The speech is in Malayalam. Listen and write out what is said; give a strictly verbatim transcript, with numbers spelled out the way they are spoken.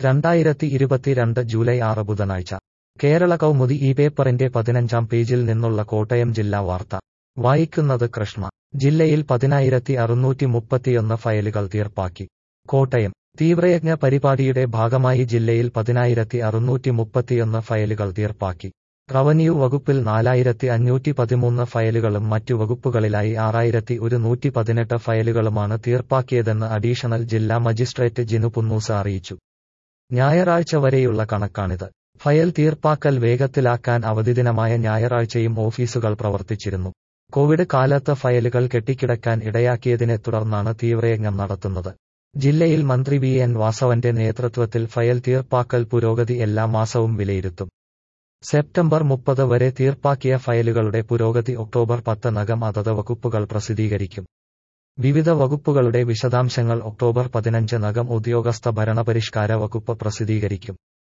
രണ്ടായിരത്തി ഇരുപത്തിരണ്ട് ജൂലൈ ആറ് ബുധനാഴ്ച കേരള കൗമുദി ഈ പേപ്പറിന്റെ പതിനഞ്ചാം പേജിൽ നിന്നുള്ള കോട്ടയം ജില്ലാ വാർത്ത വായിക്കുന്നത് കൃഷ്ണ. ജില്ലയിൽ പതിനായിരത്തി അറുന്നൂറ്റി മുപ്പത്തിയൊന്ന് ഫയലുകൾ തീർപ്പാക്കി. കോട്ടയം. തീവ്രയജ്ഞ പരിപാടിയുടെ ഭാഗമായി ജില്ലയിൽ പതിനായിരത്തി അറുന്നൂറ്റി മുപ്പത്തിയൊന്ന് ഫയലുകൾ തീർപ്പാക്കി. റവന്യൂ വകുപ്പിൽ നാലായിരത്തി അഞ്ഞൂറ്റി പതിമൂന്ന് ഫയലുകളും മറ്റു വകുപ്പുകളിലായി ആറായിരത്തി ഒരുന്നൂറ്റി പതിനെട്ട് ഫയലുകളുമാണ് തീർപ്പാക്കിയതെന്ന് അഡീഷണൽ ജില്ലാ മജിസ്ട്രേറ്റ് ജിനു പുന്നൂസ് അറിയിച്ചു. ഞായറാഴ്ച വരെയുള്ള കണക്കാണിത്. ഫയൽ തീർപ്പാക്കൽ വേഗത്തിലാക്കാൻ അവധിദിനമായ ഞായറാഴ്ചയും ഓഫീസുകൾ പ്രവർത്തിച്ചിരുന്നു. കോവിഡ് കാലത്ത് ഫയലുകൾ കെട്ടിക്കിടക്കാൻ ഇടയാക്കിയതിനെ തുടർന്നാണ് തീവ്രയജ്ഞം നടത്തുന്നത്. ജില്ലയിൽ മന്ത്രി വി എൻ വാസവന്റെ നേതൃത്വത്തിൽ ഫയൽ തീർപ്പാക്കൽ പുരോഗതി എല്ലാ മാസവും വിലയിരുത്തും. സെപ്റ്റംബർ മുപ്പത് വരെ തീർപ്പാക്കിയ ഫയലുകളുടെ പുരോഗതി ഒക്ടോബർ പത്തിനകം അതത് വകുപ്പുകൾ പ്രസിദ്ധീകരിക്കും. വിവിധ വകുപ്പുകളുടെ വിശദാംശങ്ങൾ ഒക്ടോബർ പതിനഞ്ചിനകം ഉദ്യോഗസ്ഥ ഭരണപരിഷ്കാര വകുപ്പ് പ്രസിദ്ധീകരിക്കും.